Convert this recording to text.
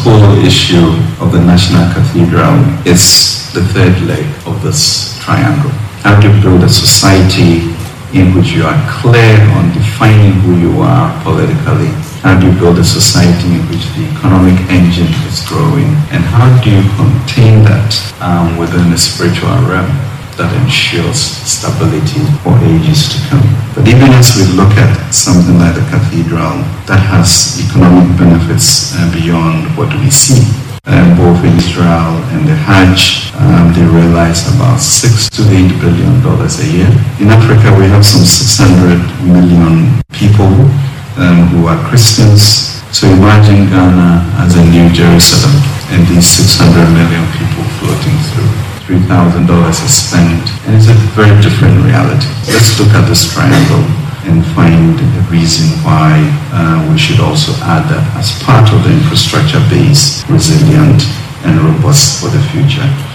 whole issue of the National Cathedral is the third leg of this triangle. How do you build a society in which you are clear on defining who you are politically? How do you build a society in which the economic engine is growing? And how do you contain that within the spiritual realm that ensures stability for ages to come? But even as we look at something like the cathedral that has economic benefits beyond what we see, both in Israel and the Hajj, they realize about $6 to $8 billion a year. In Africa, we have some 600 million people who are Christians. So imagine Ghana as a New Jerusalem and these 600 million people floating through. $3,000 is spent, and it's a very different reality. Let's look at this triangle and find a reason why we should also add that as part of the infrastructure base, resilient and robust for the future.